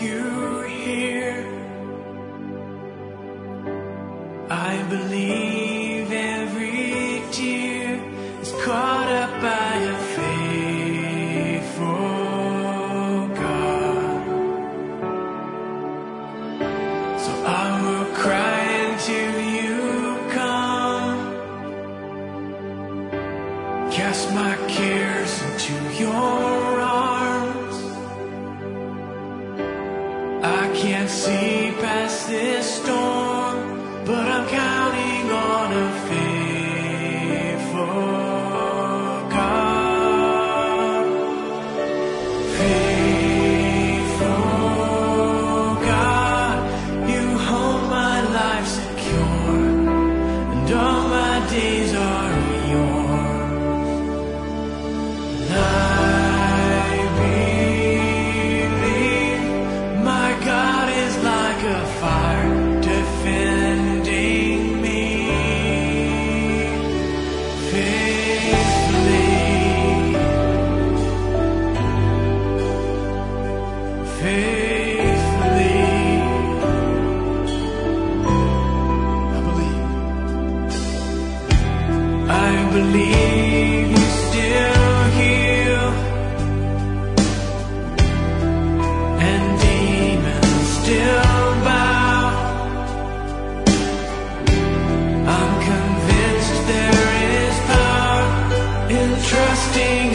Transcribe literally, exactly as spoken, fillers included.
you here. I believe every tear is caught up by a faithful God. So I will cry until you come. Cast my cares into your arms. I can't see past this storm, but I'm counting on a faithful God. Faithful God, you hold my life secure, and all my days are yours. And I believe my God is like a fire defending me faithfully, faithfully. I believe, I believe you still heal, and demons still bow. I'm convinced there is power in trusting